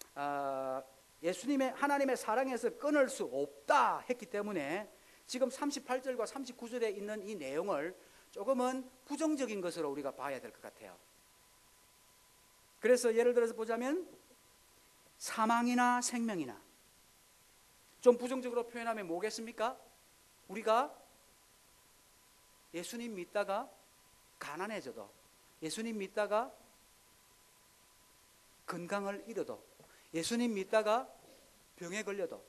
예수님의 하나님의 사랑에서 끊을 수 없다 했기 때문에 지금 삼십팔 절과 삼십구 절에 있는 이 내용을 조금은 부정적인 것으로 우리가 봐야 될 것 같아요. 그래서 예를 들어서 보자면 사망이나 생명이나, 좀 부정적으로 표현하면 뭐겠습니까? 우리가 예수님 믿다가 가난해져도, 예수님 믿다가 건강을 잃어도, 예수님 믿다가 병에 걸려도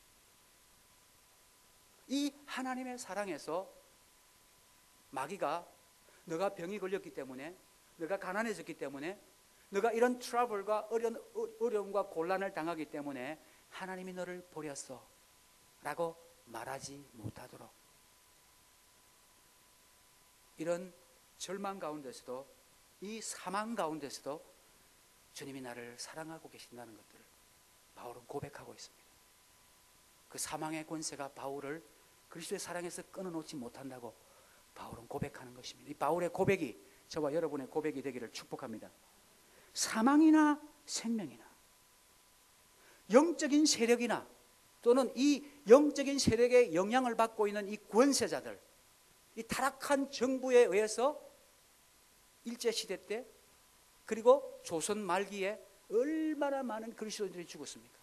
이 하나님의 사랑에서 마귀가 너가 병이 걸렸기 때문에, 너가 가난해졌기 때문에, 너가 이런 트러블과 어려운, 어려움과 곤란을 당하기 때문에 하나님이 너를 버렸어 라고 말하지 못하도록, 이런 절망 가운데서도, 이 사망 가운데서도 주님이 나를 사랑하고 계신다는 것들을 바울은 고백하고 있습니다. 그 사망의 권세가 바울을 그리스도의 사랑에서 끊어놓지 못한다고 바울은 고백하는 것입니다. 이 바울의 고백이 저와 여러분의 고백이 되기를 축복합니다. 사망이나 생명이나 영적인 세력이나 또는 이 영적인 세력의 영향을 받고 있는 이 권세자들, 이 타락한 정부에 의해서 일제시대 때 그리고 조선 말기에 얼마나 많은 그리스도인들이 죽었습니까?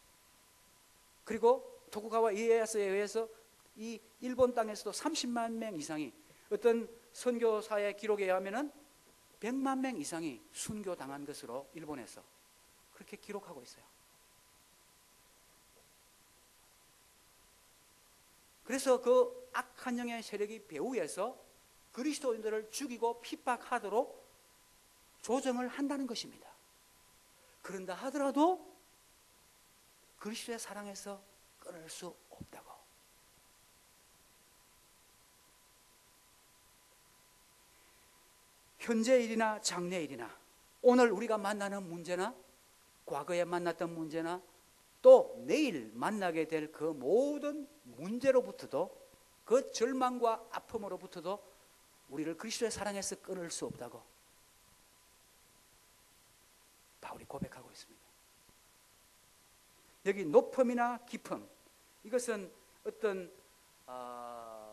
그리고 토쿠가와 이에야스에 의해서 이 일본 땅에서도 삼십만 명 이상이, 어떤 선교사의 기록에 의하면 백만 명 이상이 순교당한 것으로 일본에서 그렇게 기록하고 있어요. 그래서 그 악한 영의 세력이 배후에서 그리스도인들을 죽이고 핍박하도록 조정을 한다는 것입니다. 그런다 하더라도 그리스도의 사랑에서 끊을 수 없다고. 현재 일이나 장래 일이나 오늘 우리가 만나는 문제나 과거에 만났던 문제나 또 내일 만나게 될 그 모든 문제로부터도, 그 절망과 아픔으로부터도 우리를 그리스도의 사랑에서 끊을 수 없다고 바울이 고백하고 있습니다. 여기 높음이나 깊음, 이것은 어떤 어,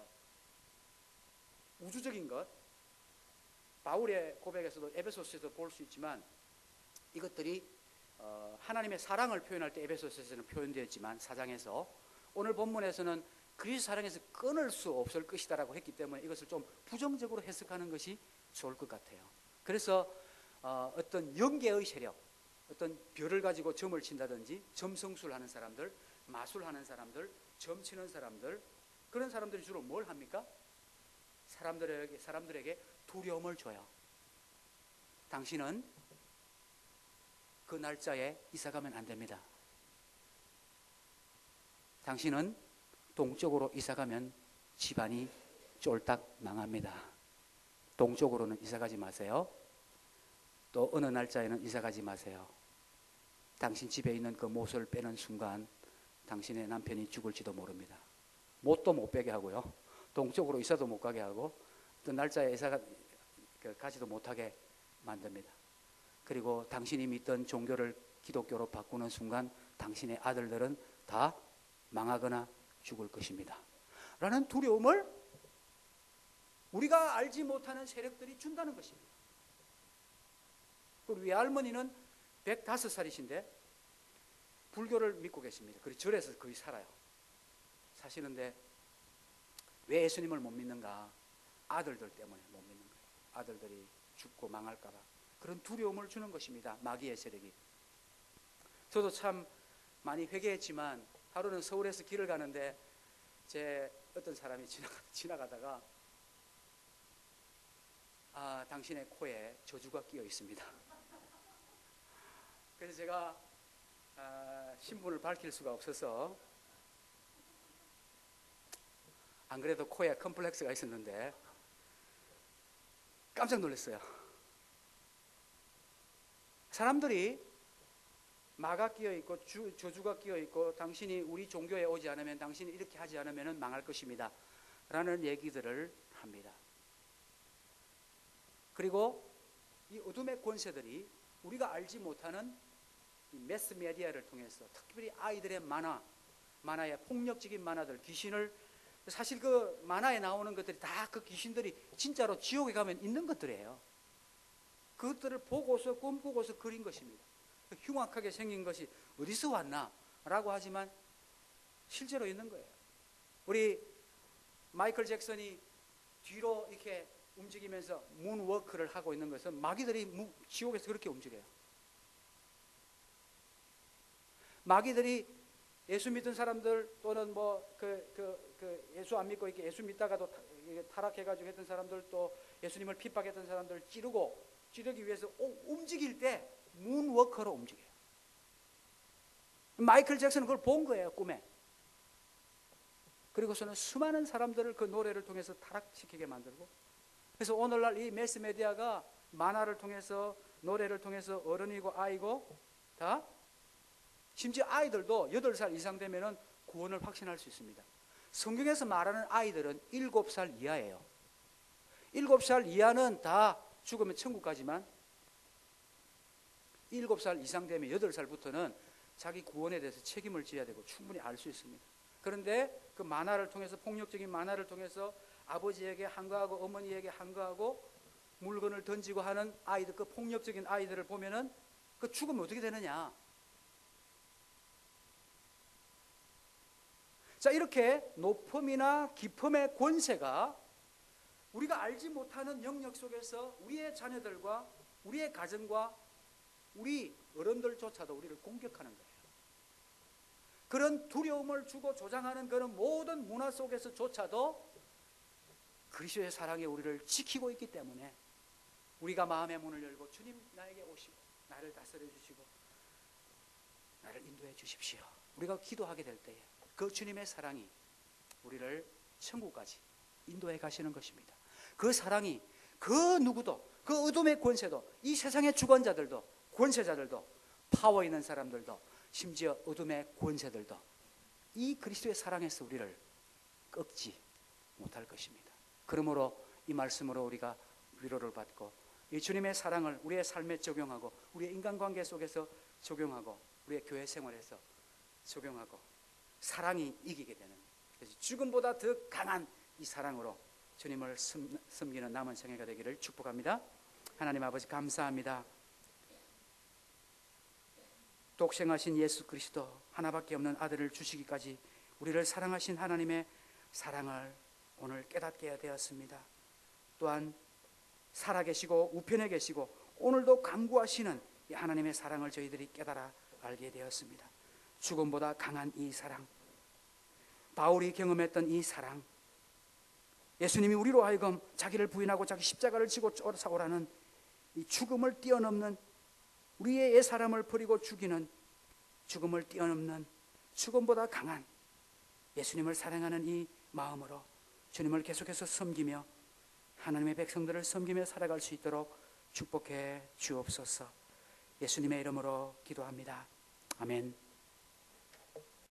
우주적인 것, 바울의 고백에서도 에베소서에서 볼 수 있지만 이것들이 어, 하나님의 사랑을 표현할 때 에베소서에서는 표현되었지만 사 장에서 오늘 본문에서는 그리스도 사랑에서 끊을 수 없을 것이다라고 했기 때문에 이것을 좀 부정적으로 해석하는 것이 좋을 것 같아요. 그래서 어, 어떤 영계의 세력, 어떤 별을 가지고 점을 친다든지 점성술 하는 사람들, 마술하는 사람들, 점 치는 사람들, 그런 사람들이 주로 뭘 합니까? 사람들에게, 사람들에게 두려움을 줘요. 당신은 그 날짜에 이사가면 안 됩니다. 당신은 동쪽으로 이사가면 집안이 쫄딱 망합니다. 동쪽으로는 이사가지 마세요. 또 어느 날짜에는 이사가지 마세요. 당신 집에 있는 그 못을 빼는 순간 당신의 남편이 죽을지도 모릅니다. 못도 못 빼게 하고요, 동쪽으로 이사도 못 가게 하고 어떤 날짜에 이사가 가지도 못하게 만듭니다. 그리고 당신이 믿던 종교를 기독교로 바꾸는 순간 당신의 아들들은 다 망하거나 죽을 것입니다 라는 두려움을 우리가 알지 못하는 세력들이 준다는 것입니다. 우리 외할머니는 백다섯 살이신데 불교를 믿고 계십니다. 그리고 절에서 거의 살아요. 사시는데 왜 예수님을 못 믿는가? 아들들 때문에 못 믿는 거예요. 아들들이 죽고 망할까 봐 그런 두려움을 주는 것입니다, 마귀의 세력이. 저도 참 많이 회개했지만 하루는 서울에서 길을 가는데 제 어떤 사람이 지나가, 지나가다가 아, 당신의 코에 저주가 끼어 있습니다. 그래서 제가 아, 신분을 밝힐 수가 없어서, 안 그래도 코에 컴플렉스가 있었는데 깜짝 놀랐어요. 사람들이 마가 끼어 있고 주, 저주가 끼어 있고 당신이 우리 종교에 오지 않으면, 당신이 이렇게 하지 않으면 망할 것입니다 라는 얘기들을 합니다. 그리고 이 어둠의 권세들이 우리가 알지 못하는 이 매스메디아를 통해서, 특별히 아이들의 만화, 만화의 폭력적인 만화들, 귀신을, 사실 그 만화에 나오는 것들이 다 그 귀신들이 진짜로 지옥에 가면 있는 것들이에요. 그것들을 보고서 꿈꾸고서 그린 것입니다. 흉악하게 생긴 것이 어디서 왔나 라고 하지만 실제로 있는 거예요. 우리 마이클 잭슨이 뒤로 이렇게 움직이면서 문워크를 하고 있는 것은 마귀들이 지옥에서 그렇게 움직여요. 마귀들이 예수 믿은 사람들 또는 뭐 그 그 그 예수 안 믿고 이렇게 예수 믿다가도 타락해가지고 했던 사람들, 또 예수님을 핍박했던 사람들 찌르고 찌르기 위해서 움직일 때 문워커로 움직여요. 마이클 잭슨은 그걸 본 거예요, 꿈에. 그리고서는 수많은 사람들을 그 노래를 통해서 타락시키게 만들고, 그래서 오늘날 이 매스메디아가 만화를 통해서, 노래를 통해서 어른이고 아이고 다, 심지어 아이들도 여덟 살 이상 되면은 구원을 확신할 수 있습니다. 성경에서 말하는 아이들은 일곱 살 이하예요. 일곱 살 이하는 다 죽으면 천국 가지만 일곱 살 이상 되면 여덟 살부터는 자기 구원에 대해서 책임을 져야 되고 충분히 알 수 있습니다. 그런데 그 만화를 통해서, 폭력적인 만화를 통해서 아버지에게 항거하고 어머니에게 항거하고 물건을 던지고 하는 아이들, 그 폭력적인 아이들을 보면은 그 죽으면 어떻게 되느냐. 자, 이렇게 높음이나 깊음의 권세가 우리가 알지 못하는 영역 속에서 우리의 자녀들과 우리의 가정과 우리 어른들조차도 우리를 공격하는 거예요. 그런 두려움을 주고 조장하는 그런 모든 문화 속에서조차도 그리스도의 사랑이 우리를 지키고 있기 때문에 우리가 마음의 문을 열고 주님 나에게 오시고 나를 다스려 주시고 나를 인도해 주십시오. 우리가 기도하게 될 때에 그 주님의 사랑이 우리를 천국까지 인도해 가시는 것입니다. 그 사랑이 그 누구도, 그 어둠의 권세도, 이 세상의 주권자들도, 권세자들도, 파워 있는 사람들도, 심지어 어둠의 권세들도 이 그리스도의 사랑에서 우리를 꺾지 못할 것입니다. 그러므로 이 말씀으로 우리가 위로를 받고 이 주님의 사랑을 우리의 삶에 적용하고 우리의 인간관계 속에서 적용하고 우리의 교회 생활에서 적용하고 사랑이 이기게 되는, 그래서 죽음보다 더 강한 이 사랑으로 주님을 섬기는 남은 생애가 되기를 축복합니다. 하나님 아버지 감사합니다. 독생하신 예수 그리스도 하나밖에 없는 아들을 주시기까지 우리를 사랑하신 하나님의 사랑을 오늘 깨닫게 되었습니다. 또한 살아계시고 우편에 계시고 오늘도 간구하시는 이 하나님의 사랑을 저희들이 깨달아 알게 되었습니다. 죽음보다 강한 이 사랑, 바울이 경험했던 이 사랑, 예수님이 우리로 하여금 자기를 부인하고 자기 십자가를 지고 쫓아오라는 이 죽음을 뛰어넘는, 우리의 옛사람을 버리고 죽이는, 죽음을 뛰어넘는, 죽음보다 강한 예수님을 사랑하는 이 마음으로 주님을 계속해서 섬기며 하나님의 백성들을 섬기며 살아갈 수 있도록 축복해 주옵소서. 예수님의 이름으로 기도합니다. 아멘.